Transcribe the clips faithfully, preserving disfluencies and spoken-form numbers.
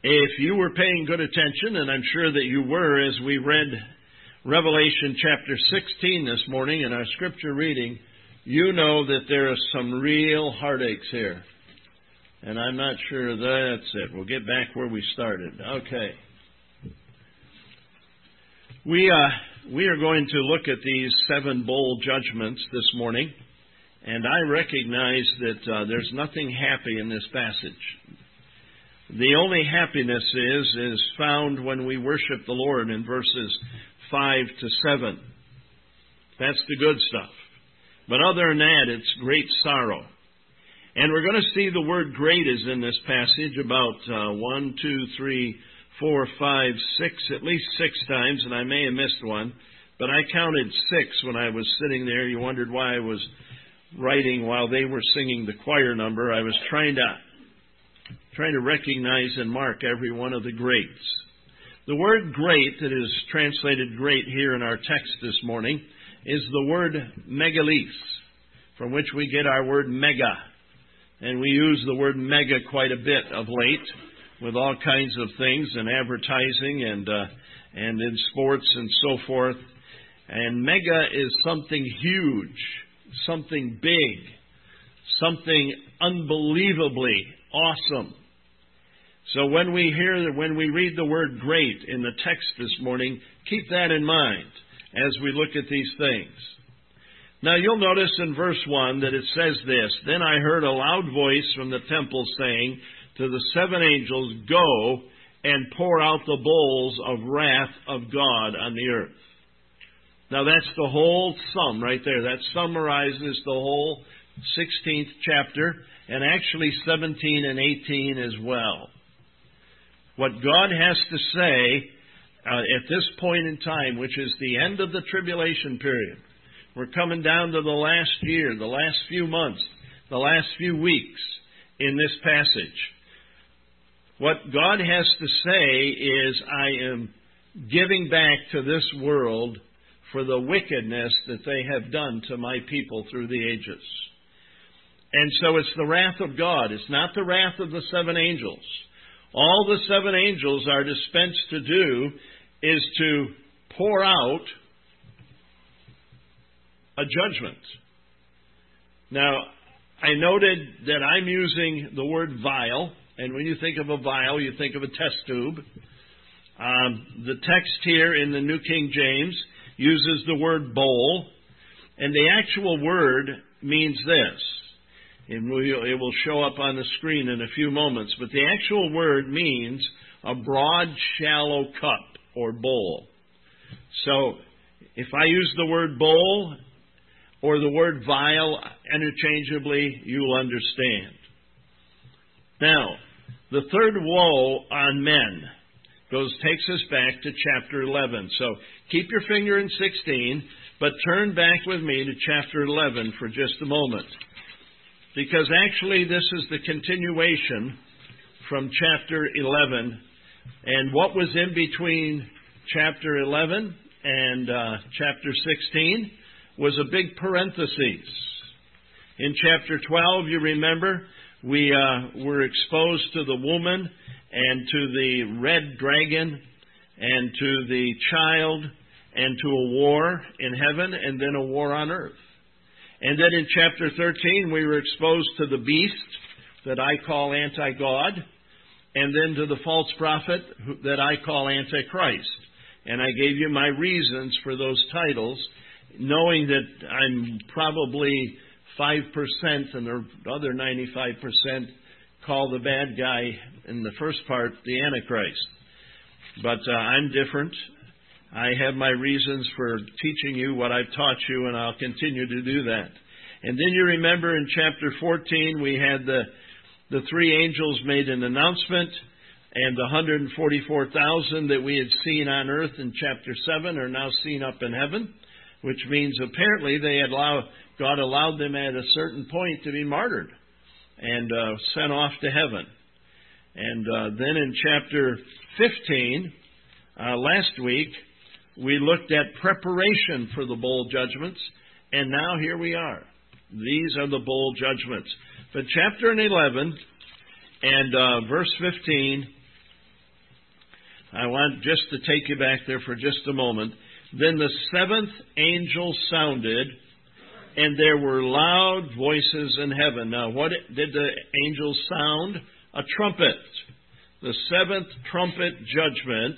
If you were paying good attention, and I'm sure that you were as we read Revelation chapter sixteen this morning in our scripture reading, you know that there are some real heartaches here. And I'm not sure that's it. We'll get back where we started. Okay. We, uh, we are going to look at these seven bowl judgments this morning. And I recognize that uh, there's nothing happy in this passage. The only happiness is, is found when we worship the Lord in verses five to seven. That's the good stuff. But other than that, it's great sorrow. And we're going to see the word great is in this passage about uh, one, two, three, four, five, six, at least six times, and I may have missed one. But I counted six when I was sitting there. You wondered why I was writing while they were singing the choir number. I was trying to trying to recognize and mark every one of the greats. The word great that is translated great here in our text this morning is the word megalis, from which we get our word mega. And we use the word mega quite a bit of late with all kinds of things in advertising and uh, and in sports and so forth. And mega is something huge, something big, something unbelievably awesome. So when we hear, when we read the word great in the text this morning, keep that in mind as we look at these things. Now you'll notice in verse one that it says this, "Then I heard a loud voice from the temple saying to the seven angels, 'Go and pour out the bowls of wrath of God on the earth.'" Now that's the whole sum right there. That summarizes the whole sixteenth chapter, and actually seventeen and eighteen as well. What God has to say uh, at this point in time, which is the end of the tribulation period, we're coming down to the last year, the last few months, the last few weeks in this passage. What God has to say is, I am giving back to this world for the wickedness that they have done to my people through the ages. And so it's the wrath of God. It's not the wrath of the seven angels. All the seven angels are dispensed to do is to pour out a judgment. Now, I noted that I'm using the word vial, and when you think of a vial, you think of a test tube. Um, the text here in the New King James uses the word bowl, and the actual word means this. And it will show up on the screen in a few moments. But the actual word means a broad, shallow cup or bowl. So if I use the word bowl or the word vial interchangeably, you'll understand. Now, the third woe on men goes takes us back to chapter eleven. So keep your finger in sixteen, but turn back with me to chapter eleven for just a moment. Because actually this is the continuation from chapter eleven. And what was in between chapter eleven and uh, chapter sixteen was a big parenthesis. In chapter twelve, you remember, we uh, were exposed to the woman and to the red dragon and to the child and to a war in heaven and then a war on earth. And then in chapter thirteen, we were exposed to the beast that I call anti-God, and then to the false prophet that I call antichrist. And I gave you my reasons for those titles, knowing that I'm probably five percent and the other ninety-five percent call the bad guy in the first part the Antichrist. But uh, I'm different. I have my reasons for teaching you what I've taught you, and I'll continue to do that. And then you remember in chapter fourteen, we had the, the three angels made an announcement, and the one hundred forty-four thousand that we had seen on earth in chapter seven are now seen up in heaven, which means apparently they had allowed, God allowed them at a certain point to be martyred and uh, sent off to heaven. And uh, then in chapter fifteen, uh, last week, we looked at preparation for the bowl judgments, and now here we are. These are the bowl judgments. But chapter eleven and uh, verse fifteen I want just to take you back there for just a moment. Then the seventh angel sounded, and there were loud voices in heaven. Now, what did the angels sound? A trumpet. The seventh trumpet judgment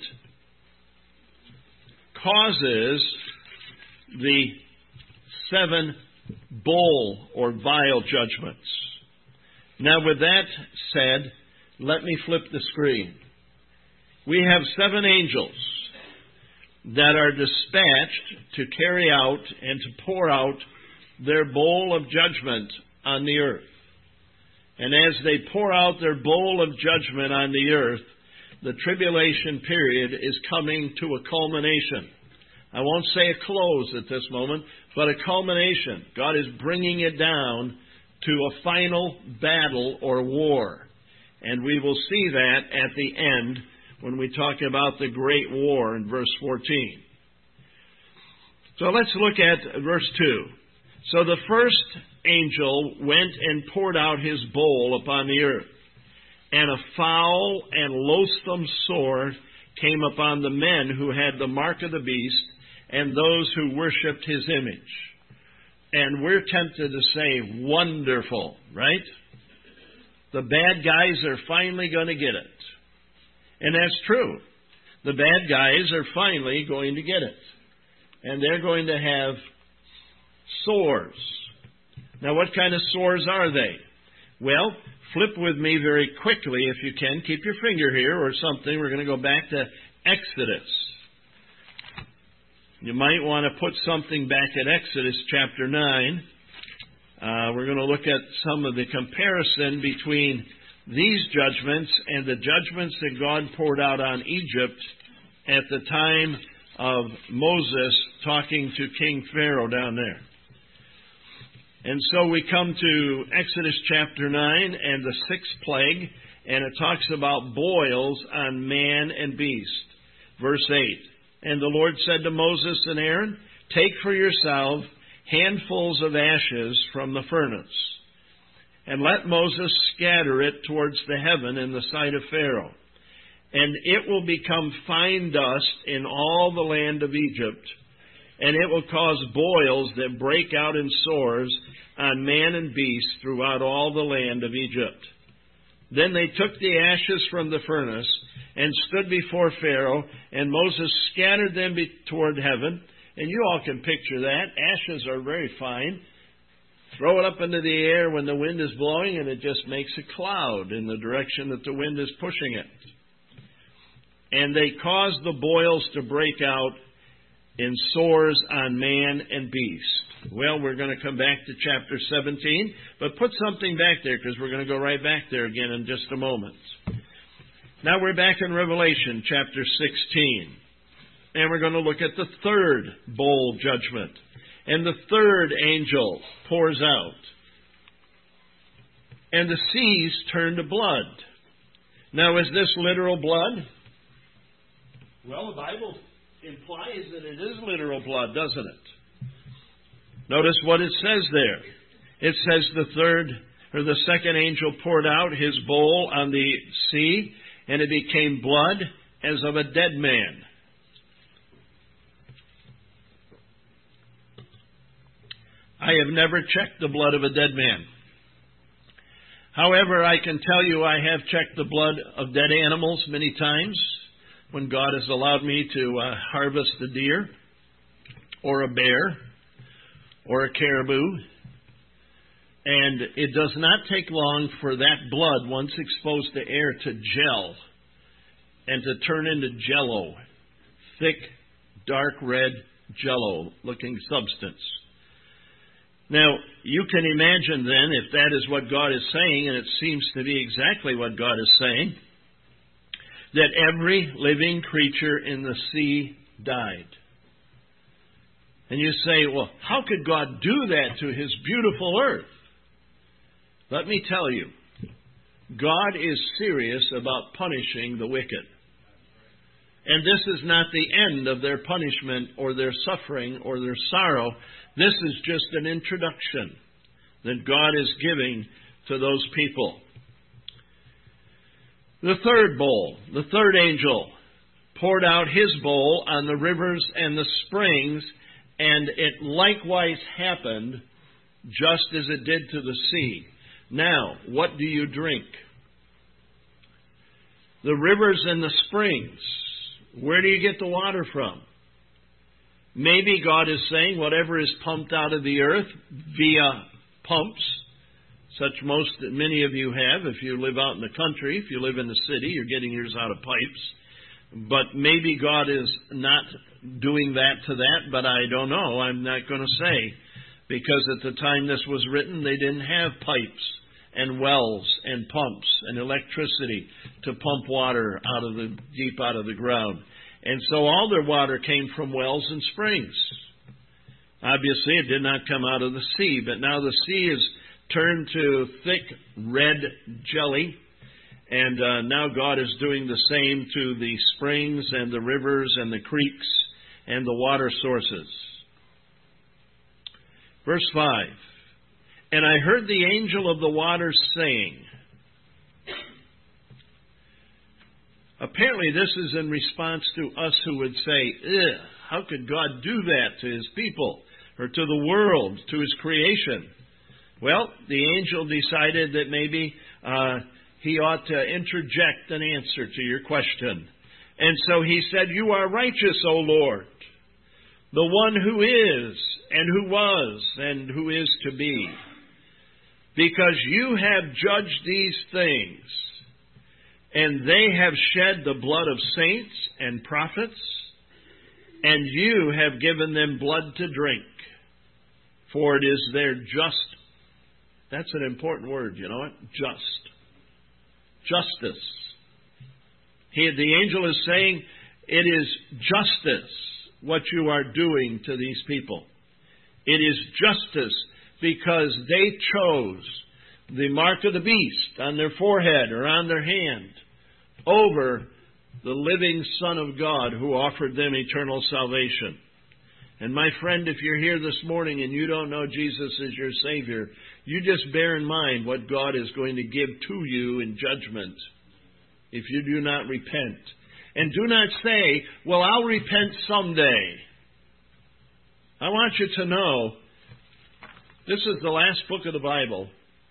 causes the seven bowl or vial judgments. Now, with that said, let me flip the screen. We have seven angels that are dispatched to carry out and to pour out their bowl of judgment on the earth. And as they pour out their bowl of judgment on the earth, the tribulation period is coming to a culmination. I won't say a close at this moment, but a culmination. God is bringing it down to a final battle or war. And we will see that at the end when we talk about the great war in verse fourteen. So let's look at verse two. So the first angel went and poured out his bowl upon the earth, and a foul and loathsome sword came upon the men who had the mark of the beast and those who worshipped his image. And we're tempted to say, wonderful, right? The bad guys are finally going to get it. And that's true. The bad guys are finally going to get it. And they're going to have swords. Now, what kind of swords are they? Well, flip with me very quickly, if you can. Keep your finger here or something. We're going to go back to Exodus. You might want to put something back at Exodus chapter nine. Uh, we're going to look at some of the comparison between these judgments and the judgments that God poured out on Egypt at the time of Moses talking to King Pharaoh down there. And so we come to Exodus chapter nine and the sixth plague, and it talks about boils on man and beast. Verse eight, and the Lord said to Moses and Aaron, take for yourself handfuls of ashes from the furnace, and let Moses scatter it towards the heaven in the sight of Pharaoh. And it will become fine dust in all the land of Egypt, and it will cause boils that break out in sores on man and beast throughout all the land of Egypt. Then they took the ashes from the furnace and stood before Pharaoh, and Moses scattered them be- toward heaven. And you all can picture that. Ashes are very fine. Throw it up into the air when the wind is blowing, and it just makes a cloud in the direction that the wind is pushing it. And they caused the boils to break out in sores on man and beast. Well, we're going to come back to chapter seventeen, but put something back there because we're going to go right back there again in just a moment. Now we're back in Revelation chapter sixteen, and we're going to look at the third bowl judgment. And the third angel pours out, and the seas turn to blood. Now, is this literal blood? Well, the Bible implies that it is literal blood, doesn't it? Notice what it says there. It says the third, or the second angel poured out his bowl on the sea, and it became blood as of a dead man. I have never checked the blood of a dead man. However, I can tell you I have checked the blood of dead animals many times when God has allowed me to uh, harvest a deer or a bear or a caribou. And it does not take long for that blood, once exposed to air, to gel and to turn into jello, thick, dark red jello-looking substance. Now, you can imagine then, if that is what God is saying, and it seems to be exactly what God is saying, that every living creature in the sea died. And you say, well, how could God do that to His beautiful earth? Let me tell you, God is serious about punishing the wicked. And this is not the end of their punishment or their suffering or their sorrow. This is just an introduction that God is giving to those people. The third bowl, the third angel poured out his bowl on the rivers and the springs, and it likewise happened just as it did to the sea. Now, what do you drink? The rivers and the springs. Where do you get the water from? Maybe God is saying whatever is pumped out of the earth via pumps, such most that many of you have. If you live out in the country, if you live in the city, you're getting yours out of pipes. But maybe God is not doing that to that, but I don't know. I'm not going to say. Because at the time this was written, they didn't have pipes and wells and pumps and electricity to pump water out of the deep out of the ground. And so all their water came from wells and springs. Obviously, it did not come out of the sea, but now the sea is turned to thick red jelly, and uh, now God is doing the same to the springs and the rivers and the creeks and the water sources. Verse five, and I heard the angel of the waters saying. Apparently this is in response to us who would say, Ugh, how could God do that to His people or to the world, to His creation? Well, the angel decided that maybe uh, he ought to interject an answer to your question. And so he said, you are righteous, O Lord, the one who is and who was and who is to be, because you have judged these things, and they have shed the blood of saints and prophets, and you have given them blood to drink, for it is their just. That's an important word, you know it? Just. Justice. He, the angel is saying, it is justice what you are doing to these people. It is justice because they chose the mark of the beast on their forehead or on their hand over the living Son of God who offered them eternal salvation. And my friend, if you're here this morning and you don't know Jesus as your Savior, you just bear in mind what God is going to give to you in judgment if you do not repent. And do not say, well, I'll repent someday. I want you to know, this is the last book of the Bible.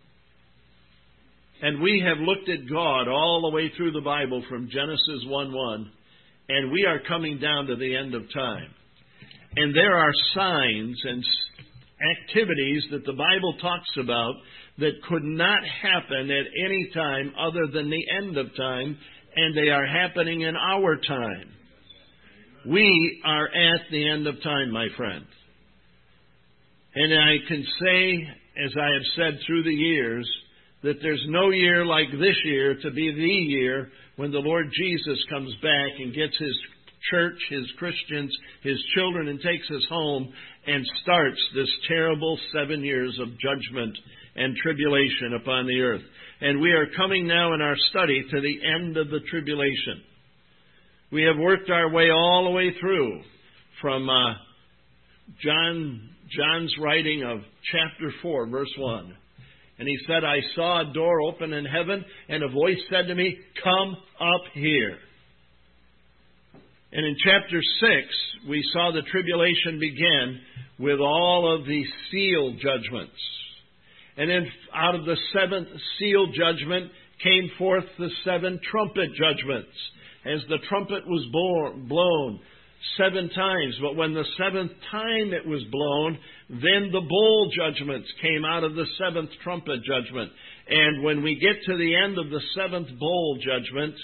And we have looked at God all the way through the Bible from Genesis one one. And we are coming down to the end of time. And there are signs and activities that the Bible talks about that could not happen at any time other than the end of time, and they are happening in our time. We are at the end of time, my friend. And I can say, as I have said through the years, that there's no year like this year to be the year when the Lord Jesus comes back and gets His church, His Christians, His children, and takes us home and starts this terrible seven years of judgment and tribulation upon the earth. And we are coming now in our study to the end of the tribulation. We have worked our way all the way through from uh, John John's writing of chapter four, verse one. And he said, I saw a door open in heaven, and a voice said to me, come up here. And in chapter six, we saw the tribulation begin with all of the seal judgments. And then out of the seventh seal judgment came forth the seven trumpet judgments, as the trumpet was born, blown seven times. But when the seventh time it was blown, then the bowl judgments came out of the seventh trumpet judgment. And when we get to the end of the seventh bowl judgment,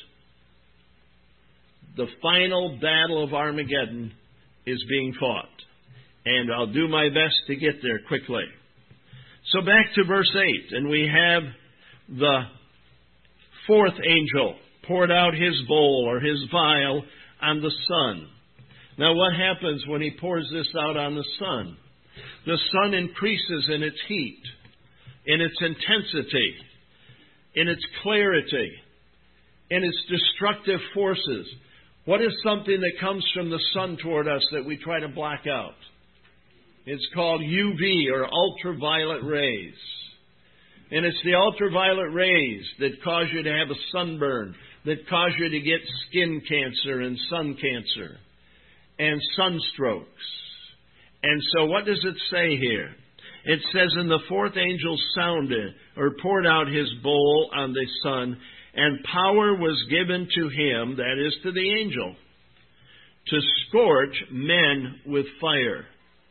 the final battle of Armageddon is being fought. And I'll do my best to get there quickly. So back to verse eight, and we have the fourth angel poured out his bowl or his vial on the sun. Now what happens when he pours this out on the sun? The sun increases in its heat, in its intensity, in its clarity, in its destructive forces. What is something that comes from the sun toward us that we try to block out? It's called U V, or ultraviolet rays. And it's the ultraviolet rays that cause you to have a sunburn, that cause you to get skin cancer and sun cancer and sunstrokes. And so what does it say here? It says, and the fourth angel sounded, or poured out his bowl on the sun, and power was given to him, that is to the angel, to scorch men with fire.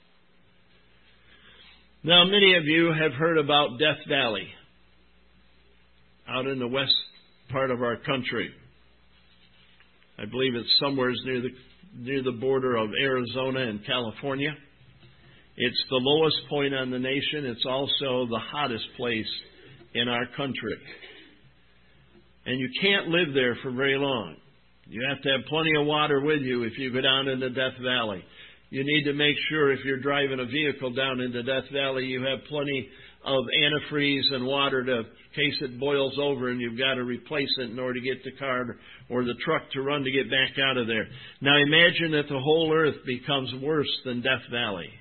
Now, many of you have heard about Death Valley, out in the west part of our country. I believe it's somewhere near the near the border of Arizona and California. It's the lowest point on the nation. It's also the hottest place in our country. And you can't live there for very long. You have to have plenty of water with you if you go down into Death Valley. You need to make sure if you're driving a vehicle down into Death Valley, you have plenty of antifreeze and water to, in case it boils over and you've got to replace it in order to get the car or the truck to run to get back out of there. Now imagine that the whole earth becomes worse than Death Valley.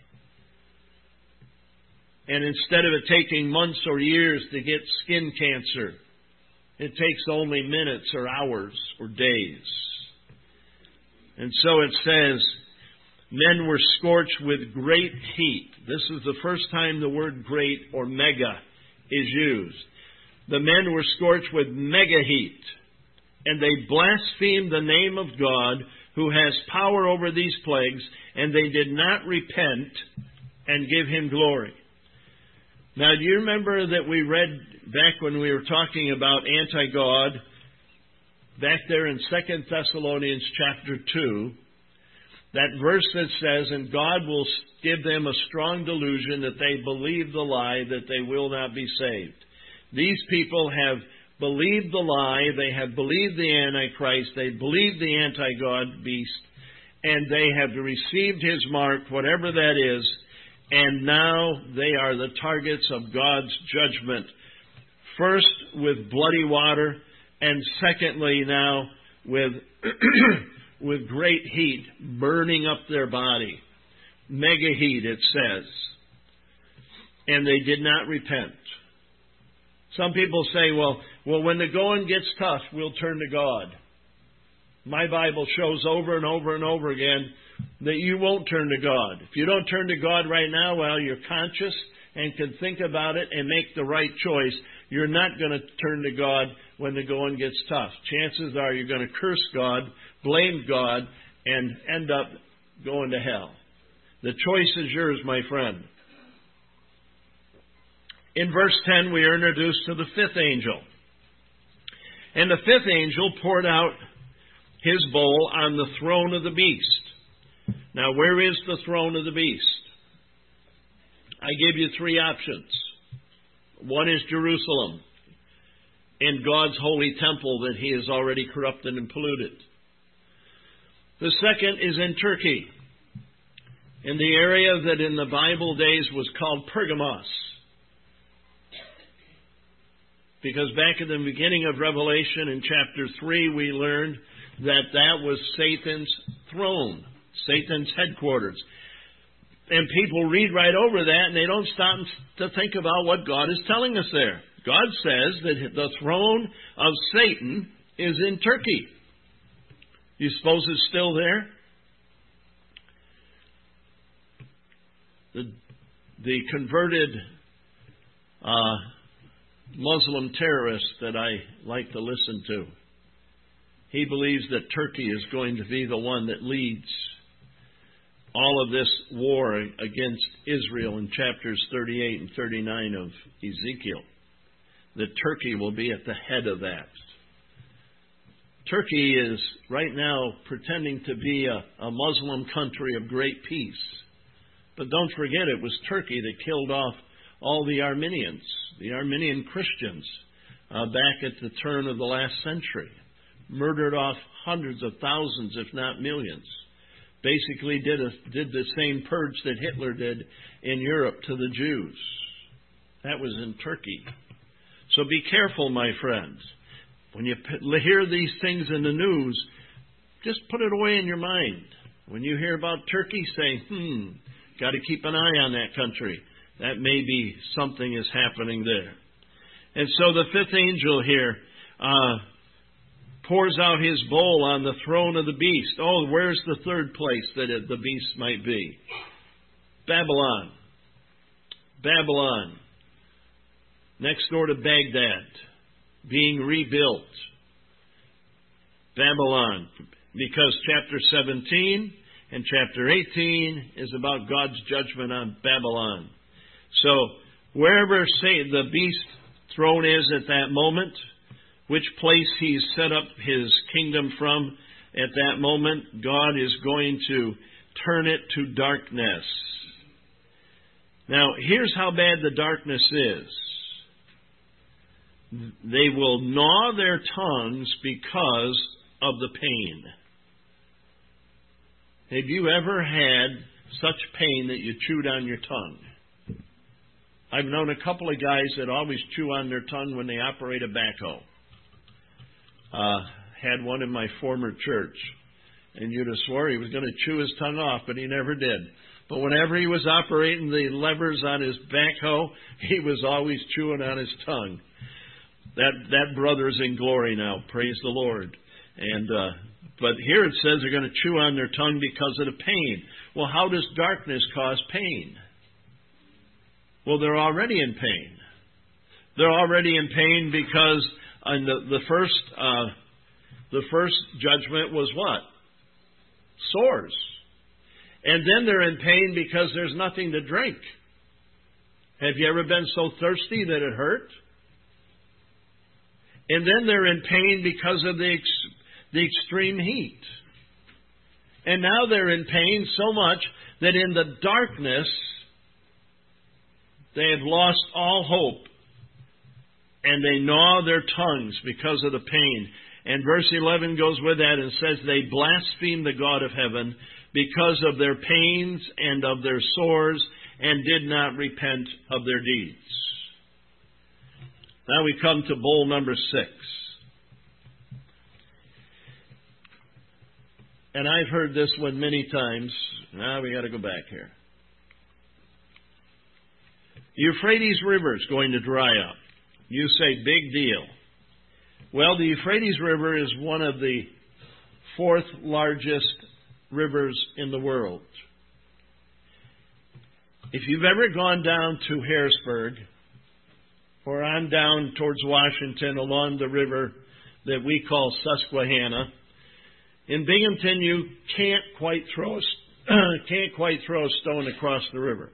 And instead of it taking months or years to get skin cancer, it takes only minutes or hours or days. And so it says, men were scorched with great heat. This is the first time the word great or mega is used. The men were scorched with mega heat, and they blasphemed the name of God who has power over these plagues, and they did not repent and give him glory. Now, do you remember that we read back when we were talking about anti-God, back there in Second Thessalonians chapter two, that verse that says, and God will give them a strong delusion that they believe the lie, that they will not be saved. These people have believed the lie, they have believed the Antichrist, they believed the anti-God beast, and they have received his mark, whatever that is, and now they are the targets of God's judgment. First with bloody water, and secondly now with with great heat burning up their body. Mega heat, it says. And they did not repent. Some people say, well, well, when the going gets tough, we'll turn to God. My Bible shows over and over and over again that you won't turn to God. If you don't turn to God right now, well, you're conscious and can think about it and make the right choice. You're not going to turn to God when the going gets tough. Chances are you're going to curse God, blame God, and end up going to hell. The choice is yours, my friend. In verse ten, we are introduced to the fifth angel. And the fifth angel poured out his bowl on the throne of the beast. Now, where is the throne of the beast? I give you three options. One is Jerusalem, in God's holy temple that he has already corrupted and polluted. The second is in Turkey, in the area that in the Bible days was called Pergamos. Because back in the beginning of Revelation in chapter three, we learned that that was Satan's throne, Satan's headquarters. And people read right over that and they don't stop to think about what God is telling us there. God says that the throne of Satan is in Turkey. You suppose it's still there? The, the converted uh, Muslim terrorist that I like to listen to, he believes that Turkey is going to be the one that leads all of this war against Israel in chapters thirty-eight and thirty-nine of Ezekiel. That Turkey will be at the head of that. Turkey is right now pretending to be a, a Muslim country of great peace. But don't forget, it was Turkey that killed off all the Armenians, the Armenian Christians, uh, back at the turn of the last century. Murdered off hundreds of thousands, if not millions. Basically did a, did the same purge that Hitler did in Europe to the Jews. That was in Turkey. So be careful, my friends. When you hear these things in the news, just put it away in your mind. When you hear about Turkey, say, hmm, got to keep an eye on that country. That may be something is happening there. And so the fifth angel here uh, pours out his bowl on the throne of the beast. Oh, where's the third place that it, the beast might be? Babylon. Babylon. Next door to Baghdad. Being rebuilt. Babylon. Because chapter seventeen and chapter eighteen is about God's judgment on Babylon. So, wherever say the beast throne is at that moment, which place he's set up his kingdom from at that moment, God is going to turn it to darkness. Now, here's how bad the darkness is. They will gnaw their tongues because of the pain. Have you ever had such pain that you chewed on your tongue? I've known a couple of guys that always chew on their tongue when they operate a backhoe. Uh, had one in my former church, and you'd have swore he was going to chew his tongue off, but he never did. But whenever he was operating the levers on his backhoe, he was always chewing on his tongue. That that brother's in glory now, praise the Lord. And uh, but here it says they're going to chew on their tongue because of the pain. Well, how does darkness cause pain? Well, they're already in pain. They're already in pain because on the, the first uh, the first judgment was what? Sores. And then they're in pain because there's nothing to drink. Have you ever been so thirsty that it hurt? And then they're in pain because of the ex- the extreme heat. And now they're in pain so much that in the darkness they have lost all hope. And they gnaw their tongues because of the pain. And verse eleven goes with that and says, they blaspheme the God of heaven because of their pains and of their sores, and did not repent of their deeds. Now we come to bowl number six. And I've heard this one many times. Now we got to go back here. The Euphrates River is going to dry up. You say, big deal. Well, the Euphrates River is one of the fourth largest rivers in the world. If you've ever gone down to Harrisburg, or on down towards Washington along the river that we call Susquehanna, in Binghamton you can't quite throw a, can't quite throw a stone across the river.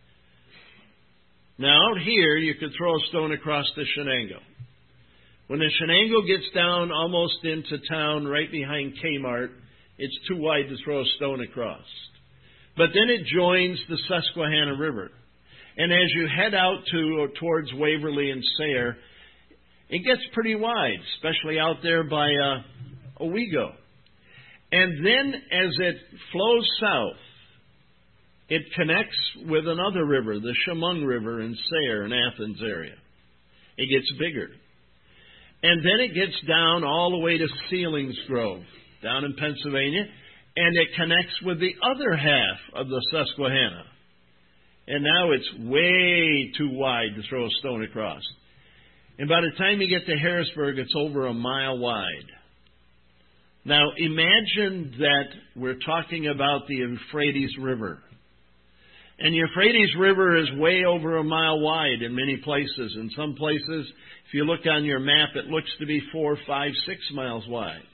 Now out here you could throw a stone across the Shenango. When the Shenango gets down almost into town right behind Kmart, it's too wide to throw a stone across. But then it joins the Susquehanna River. And as you head out to towards Waverly and Sayre, it gets pretty wide, especially out there by uh, Owego. And then as it flows south, it connects with another river, the Chemung River in Sayre and Athens area. It gets bigger. And then it gets down all the way to Selinsgrove, down in Pennsylvania, and it connects with the other half of the Susquehanna. And now it's way too wide to throw a stone across. And by the time you get to Harrisburg, it's over a mile wide. Now imagine that we're talking about the Euphrates River. And the Euphrates River is way over a mile wide in many places. In some places, if you look on your map, it looks to be four, five, six miles wide.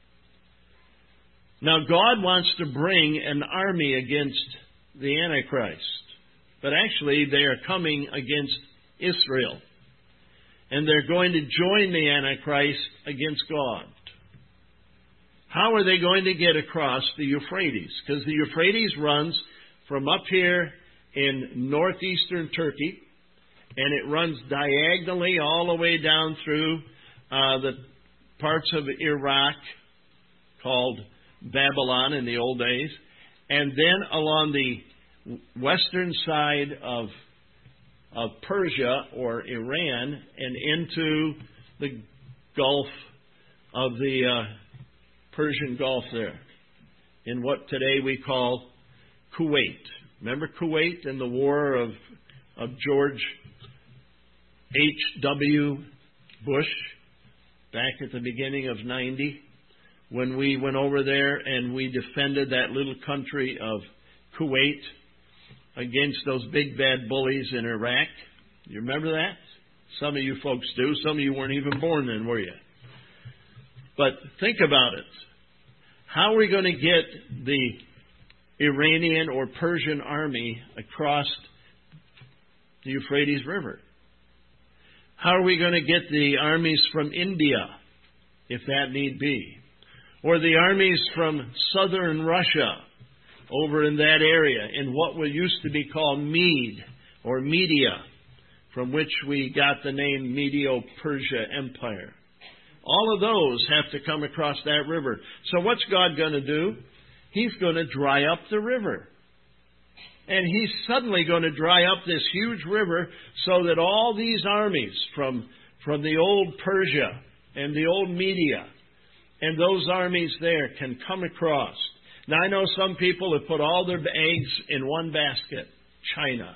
Now, God wants to bring an army against the Antichrist. But actually, they are coming against Israel. And they're going to join the Antichrist against God. How are they going to get across the Euphrates? Because the Euphrates runs from up here in northeastern Turkey, and it runs diagonally all the way down through uh, the parts of Iraq called Babylon in the old days, and then along the western side of of Persia or Iran and into the Gulf of the uh, Persian Gulf there, in what today we call Kuwait. Remember Kuwait and the war of of George H W Bush back at the beginning of ninety, when we went over there and we defended that little country of Kuwait against those big bad bullies in Iraq. You remember that? Some of you folks do. Some of you weren't even born then, were you? But think about it. How are we going to get the Iranian or Persian army across the Euphrates River? How are we going to get the armies from India, if that need be? Or the armies from southern Russia over in that area, in what used to be called Mede or Media, from which we got the name Medo-Persia Empire. All of those have to come across that river. So what's God going to do? He's going to dry up the river. And He's suddenly going to dry up this huge river so that all these armies from, from the old Persia and the old Media and those armies there can come across. Now, I know some people have put all their eggs in one basket, China.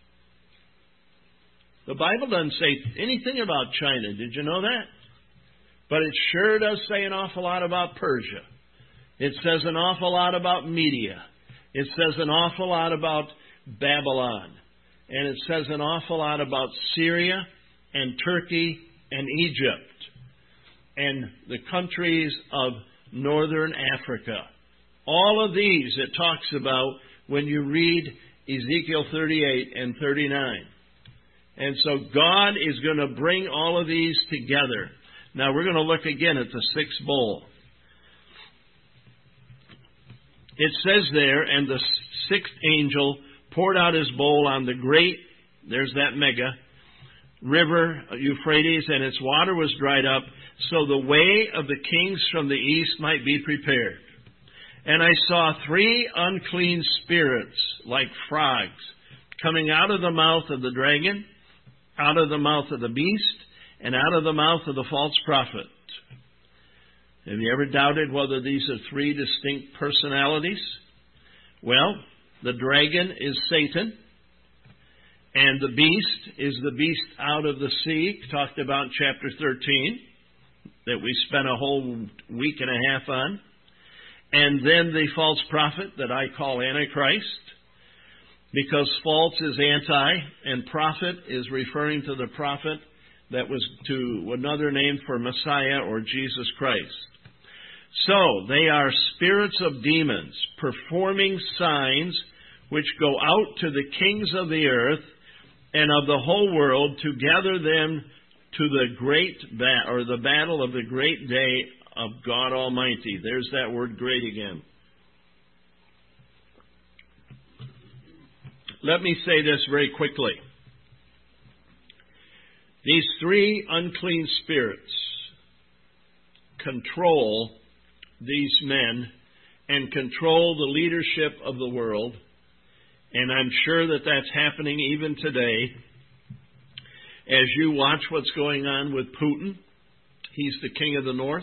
The Bible doesn't say anything about China. Did you know that? But it sure does say an awful lot about Persia. It says an awful lot about Media. It says an awful lot about Babylon. And it says an awful lot about Syria and Turkey and Egypt and the countries of northern Africa. All of these it talks about when you read Ezekiel thirty-eight and thirty-nine. And so God is going to bring all of these together. Now we're going to look again at the sixth bowl. It says there, and the sixth angel poured out his bowl on the great, there's that mega, river Euphrates, and its water was dried up, so the way of the kings from the east might be prepared. And I saw three unclean spirits, like frogs, coming out of the mouth of the dragon, out of the mouth of the beast, and out of the mouth of the false prophet. Have you ever doubted whether these are three distinct personalities? Well, the dragon is Satan, and the beast is the beast out of the sea, talked about in chapter thirteen, that we spent a whole week and a half on. And then the false prophet that I call Antichrist, because false is anti, and prophet is referring to the prophet that was to another name for Messiah or Jesus Christ. So, they are spirits of demons, performing signs which go out to the kings of the earth and of the whole world to gather them to the great ba- or the battle of the great day of God Almighty. There's that word great again. Let me say this very quickly. These three unclean spirits control these men and control the leadership of the world. And I'm sure that that's happening even today. As you watch what's going on with Putin, he's the king of the north.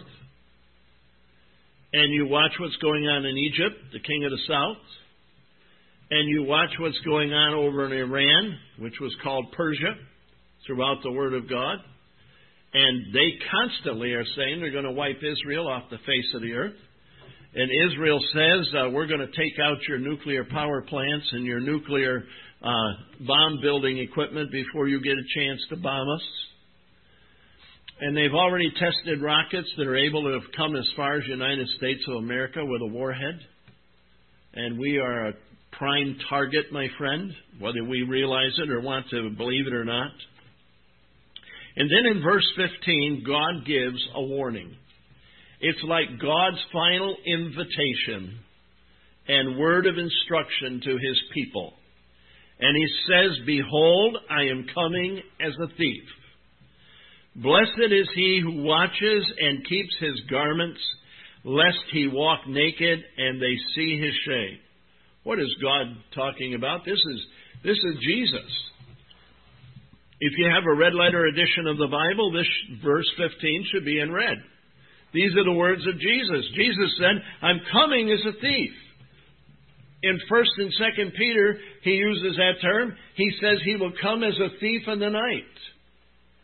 And you watch what's going on in Egypt, the king of the south. And you watch what's going on over in Iran, which was called Persia, throughout the Word of God. And they constantly are saying they're going to wipe Israel off the face of the earth. And Israel says, uh, we're going to take out your nuclear power plants and your nuclear uh, bomb-building equipment before you get a chance to bomb us. And they've already tested rockets that are able to have come as far as the United States of America with a warhead. And we are a prime target, my friend, whether we realize it or want to believe it or not. And then in verse fifteen, God gives a warning. It's like God's final invitation and word of instruction to His people. And He says, behold, I am coming as a thief. Blessed is he who watches and keeps his garments, lest he walk naked and they see his shame. What is God talking about? This is, this is Jesus. If you have a red letter edition of the Bible, this verse fifteen should be in red. These are the words of Jesus. Jesus said, I'm coming as a thief. In First and Second Peter, he uses that term. He says he will come as a thief in the night.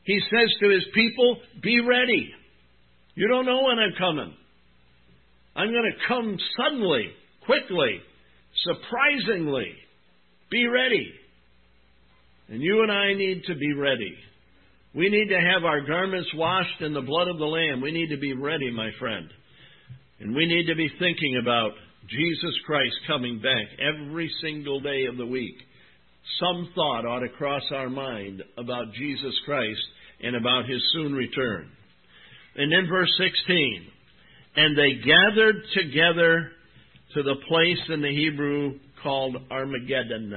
He says to His people, be ready. You don't know when I'm coming. I'm going to come suddenly, quickly, surprisingly. Be ready. And you and I need to be ready. We need to have our garments washed in the blood of the Lamb. We need to be ready, my friend. And we need to be thinking about Jesus Christ coming back every single day of the week. Some thought ought to cross our mind about Jesus Christ and about His soon return. And then verse sixteen, and they gathered together to the place in the Hebrew called Armageddon.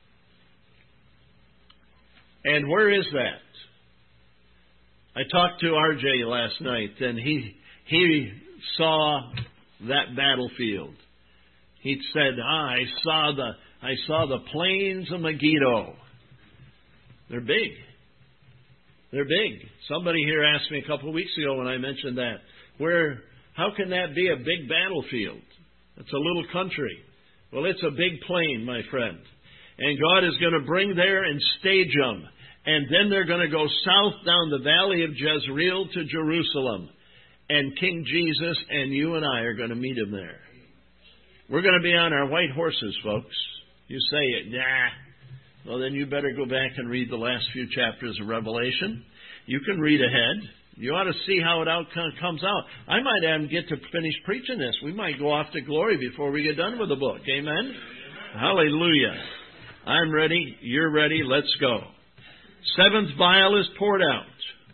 And where is that? I talked to R J last night, and he he saw that battlefield. He said, ah, I saw the I saw the plains of Megiddo. They're big. They're big. Somebody here asked me a couple of weeks ago when I mentioned that, where how can that be a big battlefield? It's a little country. Well, it's a big plain, my friend. And God is going to bring there and stage them. And then they're going to go south down the valley of Jezreel to Jerusalem. And King Jesus and you and I are going to meet Him there. We're going to be on our white horses, folks. You say, nah. Well, then you better go back and read the last few chapters of Revelation. You can read ahead. You ought to see how it out comes out. I might even get to finish preaching this. We might go off to glory before we get done with the book. Amen? Hallelujah. I'm ready. You're ready. Let's go. Seventh vial is poured out.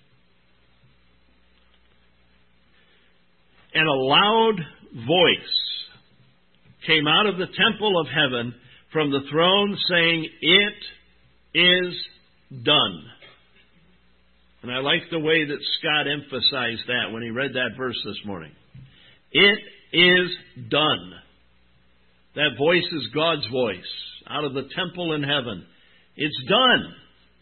And a loud voice came out of the temple of heaven from the throne saying, it is done. And I like the way that Scott emphasized that when he read that verse this morning. It is done. That voice is God's voice out of the temple in heaven. It's done.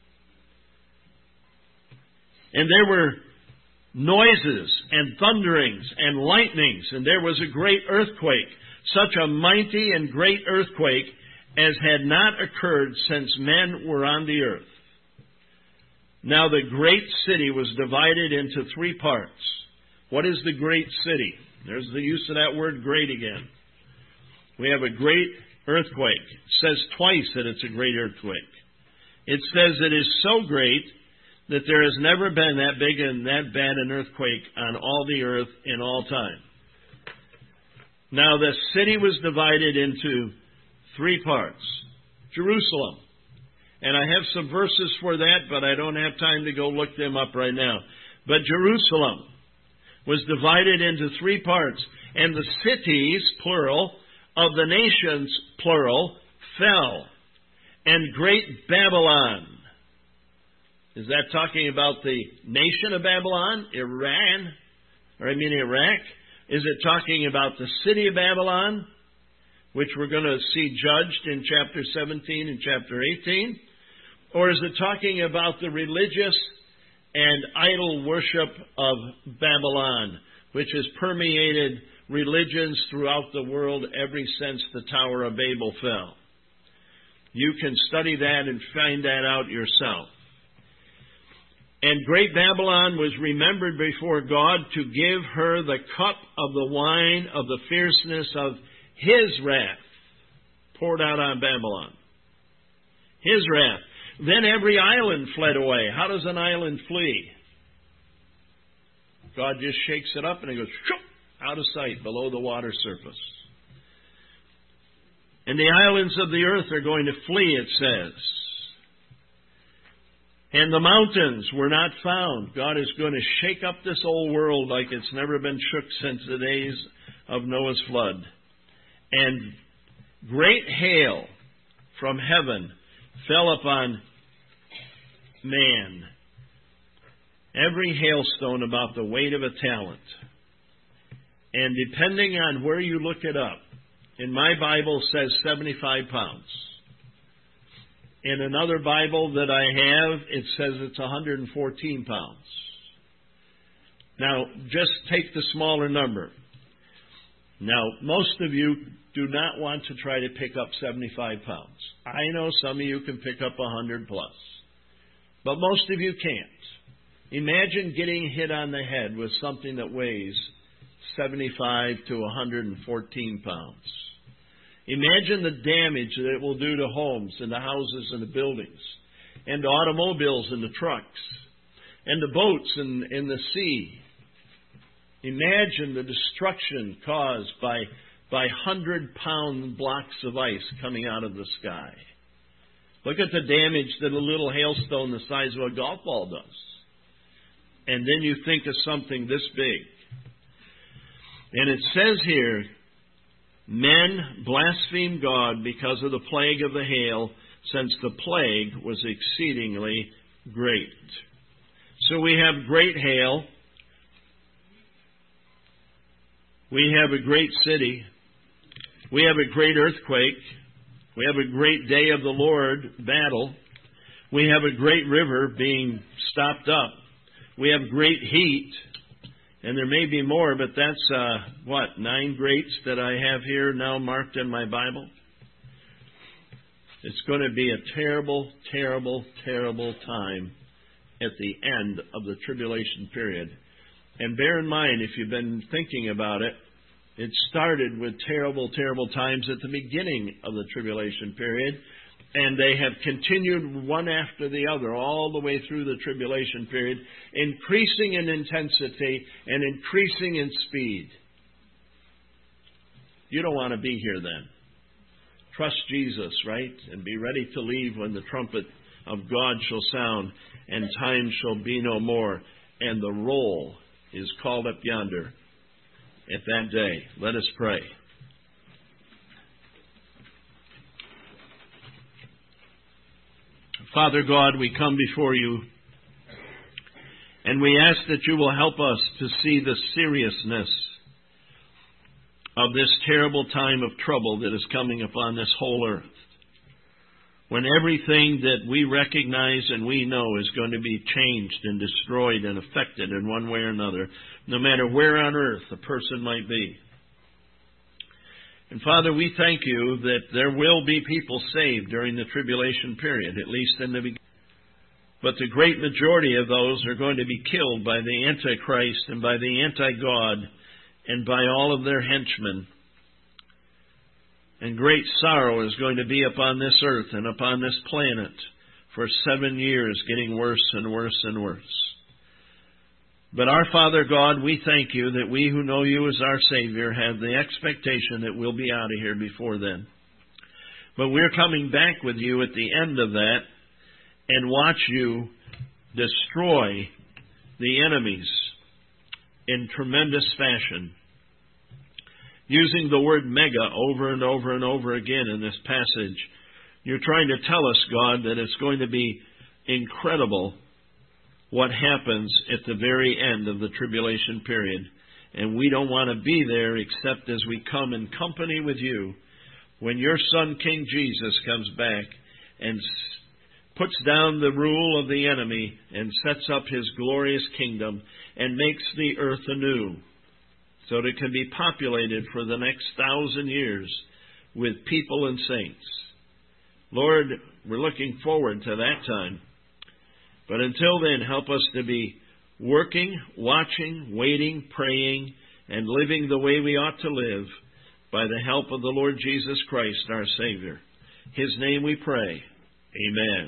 And there were noises and thunderings and lightnings, and there was a great earthquake, such a mighty and great earthquake as had not occurred since men were on the earth. Now the great city was divided into three parts. What is the great city? There's the use of that word great again. We have a great earthquake. It says twice that it's a great earthquake. It says it is so great that there has never been that big and that bad an earthquake on all the earth in all time. Now the city was divided into three parts. Jerusalem. And I have some verses for that, but I don't have time to go look them up right now. But Jerusalem was divided into three parts. And the cities, plural, of the nations, plural, fell. And great Babylon. Is that talking about the nation of Babylon? Iran? Or I mean Iraq? Is it talking about the city of Babylon, which we're going to see judged in chapter seventeen and chapter eighteen? Or is it talking about the religious and idol worship of Babylon, which has permeated religions throughout the world ever since the Tower of Babel fell? You can study that and find that out yourself. And great Babylon was remembered before God to give her the cup of the wine of the fierceness of His wrath poured out on Babylon. His wrath. Then every island fled away. How does an island flee? God just shakes it up and it goes out of sight below the water surface. And the islands of the earth are going to flee, it says. And the mountains were not found. God is going to shake up this old world like it's never been shook since the days of Noah's flood. And great hail from heaven fell upon man. Every hailstone about the weight of a talent. And depending on where you look it up, in my Bible it says seventy-five pounds. In another Bible that I have, it says it's one hundred fourteen pounds. Now, just take the smaller number. Now, most of you do not want to try to pick up seventy-five pounds. I know some of you can pick up one hundred plus. But most of you can't. Imagine getting hit on the head with something that weighs seventy-five to one hundred fourteen pounds. Imagine the damage that it will do to homes and the houses and the buildings and the automobiles and the trucks and the boats in, in the sea. Imagine the destruction caused by, by hundred-pound blocks of ice coming out of the sky. Look at the damage that a little hailstone the size of a golf ball does. And then you think of something this big. And it says here, men blaspheme God because of the plague of the hail, since the plague was exceedingly great. So we have great hail. We have a great city. We have a great earthquake. We have a great day of the Lord battle. We have a great river being stopped up. We have great heat. And there may be more, but that's, uh, what, nine greats that I have here now marked in my Bible? It's going to be a terrible, terrible, terrible time at the end of the tribulation period. And bear in mind, if you've been thinking about it, it started with terrible, terrible times at the beginning of the tribulation period, and they have continued one after the other all the way through the tribulation period, increasing in intensity and increasing in speed. You don't want to be here then. Trust Jesus, right? And be ready to leave when the trumpet of God shall sound, and time shall be no more, and the roll is called up yonder at that day. Let us pray. Father God, we come before you, and we ask that you will help us to see the seriousness of this terrible time of trouble that is coming upon this whole earth, when everything that we recognize and we know is going to be changed and destroyed and affected in one way or another, no matter where on earth a person might be. And Father, we thank you that there will be people saved during the tribulation period, at least in the beginning. But the great majority of those are going to be killed by the Antichrist and by the anti-God and by all of their henchmen. And great sorrow is going to be upon this earth and upon this planet for seven years, getting worse and worse and worse. But our Father God, we thank you that we who know you as our Savior have the expectation that we'll be out of here before then. But we're coming back with you at the end of that and watch you destroy the enemies in tremendous fashion. Using the word mega over and over and over again in this passage, you're trying to tell us, God, that it's going to be incredible what happens at the very end of the tribulation period. And we don't want to be there except as we come in company with you when your Son, King Jesus, comes back and puts down the rule of the enemy and sets up his glorious kingdom and makes the earth anew, so that it can be populated for the next thousand years with people and saints. Lord, we're looking forward to that time. But until then, help us to be working, watching, waiting, praying, and living the way we ought to live by the help of the Lord Jesus Christ, our Savior. His name we pray. Amen.